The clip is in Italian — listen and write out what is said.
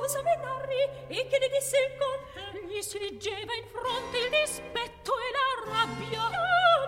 cosa venarri e che ne disse il conte? Gli si leggeva in fronte il dispetto e la rabbia.